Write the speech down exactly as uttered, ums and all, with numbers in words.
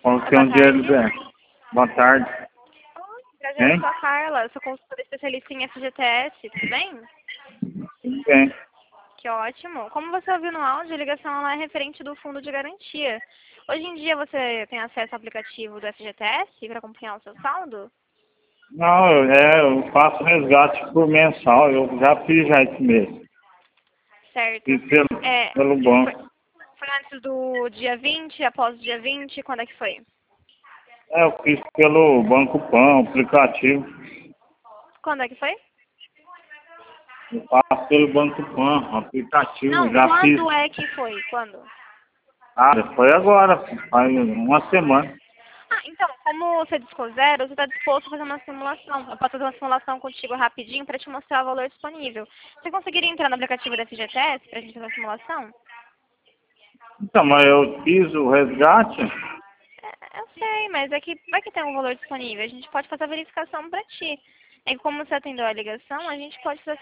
Qual Oi, que é boa onde ele tarde. é? Boa tarde. Prazer, eu Hein? sou a Carla, eu sou consultora especialista em F G T S, tudo bem? Tudo bem. Que ótimo. Como você ouviu no áudio, a ligação ela é referente do fundo de garantia. Hoje em dia você tem acesso ao aplicativo do F G T S para acompanhar o seu saldo? Não, eu, é, eu faço resgate por mensal. Eu já fiz já esse mês. Certo. Fiz pelo, É, pelo foi, banco. foi antes do dia vinte, após o dia vinte, quando é que foi? É, eu fiz pelo Banco Pan, aplicativo. Quando é que foi? Eu faço pelo Banco Pan, aplicativo. Não, Já fiz. quando é que foi? Quando? Ah, foi agora, faz uma semana. Ah, então, como você discou zero, você está disposto a fazer uma simulação. Eu posso fazer uma simulação contigo rapidinho para te mostrar o valor disponível. Você conseguiria entrar no aplicativo da F G T S para a gente fazer uma simulação? Então, mas eu fiz o resgate. É, eu sei, mas é que vai que tem um valor disponível. A gente pode fazer a verificação para ti. É que como você atendeu a ligação, a gente pode fazer